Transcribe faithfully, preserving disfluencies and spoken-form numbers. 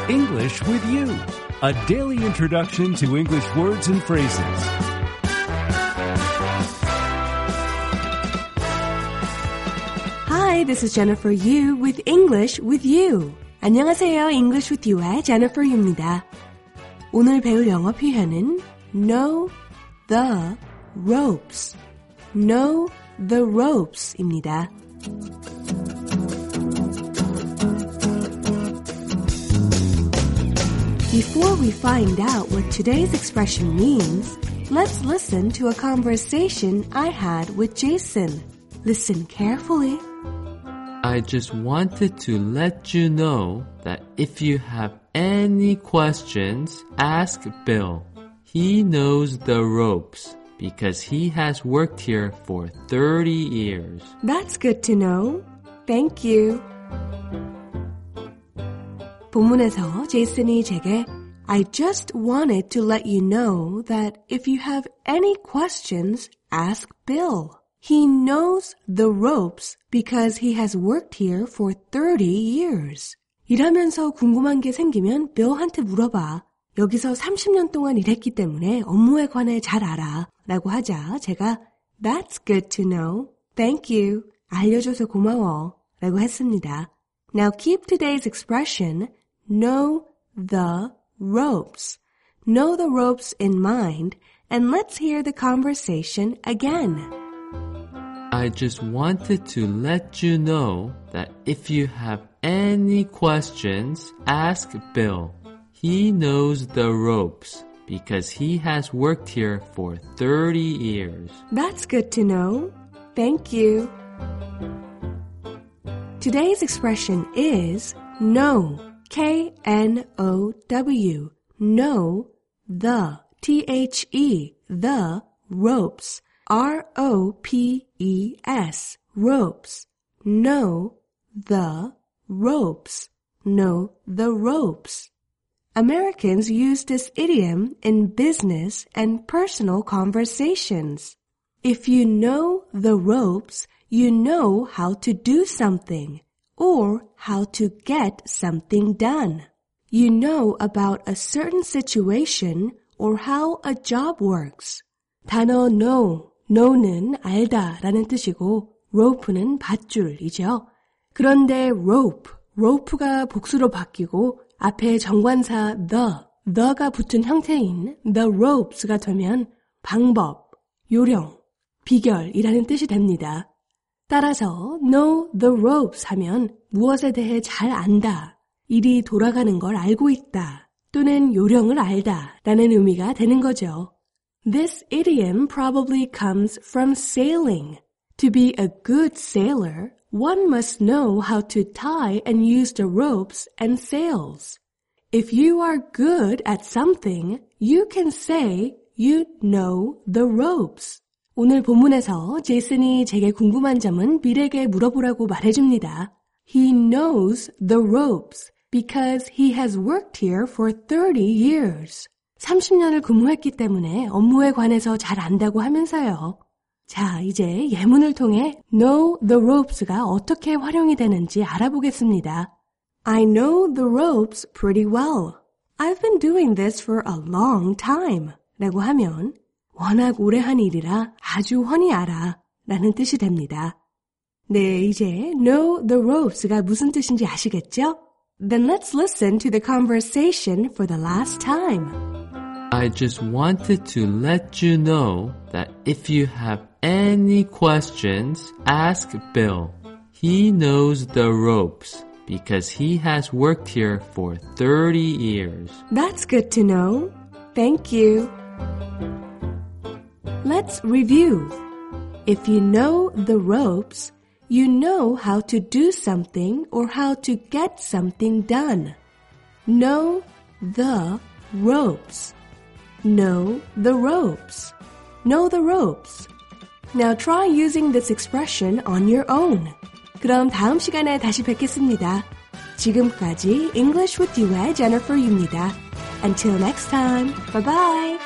English with You, a daily introduction to English words and phrases. Hi, this is Jennifer Yu with English with You. 안녕하세요. English with You의 Jennifer Yu입니다. 오늘 배울 영어 표현은 know the ropes. know the ropes입니다. Before we find out what today's expression means, let's listen to a conversation I had with Jason. Listen carefully. I just wanted to let you know that if you have any questions, ask Bill. He knows the ropes because he has worked here for thirty years. That's good to know. Thank you. 본문에서 제이슨이 제게 I just wanted to let you know that if you have any questions, ask Bill. He knows the ropes because he has worked here for thirty years. 일하면서 궁금한 게 생기면 Bill한테 물어봐. 여기서 삼십 년 동안 일했기 때문에 업무에 관해 잘 알아. 라고 하자 제가 That's good to know. Thank you. 알려줘서 고마워. 라고 했습니다. Now keep today's expression know the ropes. Know the ropes in mind and let's hear the conversation again. I just wanted to let you know that if you have any questions, ask Bill. He knows the ropes because he has worked here for thirty years. That's good to know. Thank you. Today's expression is know. K N O W. Know the. T H E. The ropes. R O P E S. Ropes. Know the ropes. Know the ropes. Americans use this idiom in business and personal conversations. If you know the ropes, you know how to do something or how to get something done. You know about a certain situation or how a job works. 단어 know, know는 알다 라는 뜻이고 rope는 밧줄이죠. 그런데 rope, rope가 복수로 바뀌고 앞에 정관사 the, the가 붙은 형태인 the ropes가 되면 방법, 요령, 비결이라는 뜻이 됩니다. 따라서 know the ropes 하면 무엇에 대해 잘 안다, 일이 돌아가는 걸 알고 있다 또는 요령을 알다 라는 의미가 되는 거죠. This idiom probably comes from sailing. To be a good sailor, one must know how to tie and use the ropes and sails. If you are good at something, you can say you know the ropes. 오늘 본문에서 제이슨이 제게 궁금한 점은 빌에게 물어보라고 말해줍니다. He knows the ropes because he has worked here for thirty years. 삼십 년을 근무했기 때문에 업무에 관해서 잘 안다고 하면서요. 자, 이제 예문을 통해 know the ropes가 어떻게 활용이 되는지 알아보겠습니다. I know the ropes pretty well. I've been doing this for a long time. 라고 하면 워낙 오래 한 일이라 아주 훤히 알아 라는 뜻이 됩니다. 네, 이제 know the ropes가 무슨 뜻인지 아시겠죠? Then let's listen to the conversation for the last time. I just wanted to let you know that if you have any questions, ask Bill. He knows the ropes because he has worked here for thirty years. That's good to know. Thank you. Let's review. If you know the ropes, you know how to do something or how to get something done. Know the ropes. Know the ropes. Know the ropes. Now try using this expression on your own. 그럼 다음 시간에 다시 뵙겠습니다. 지금까지 English with You의 Jennifer Yu입니다. Until next time, bye bye.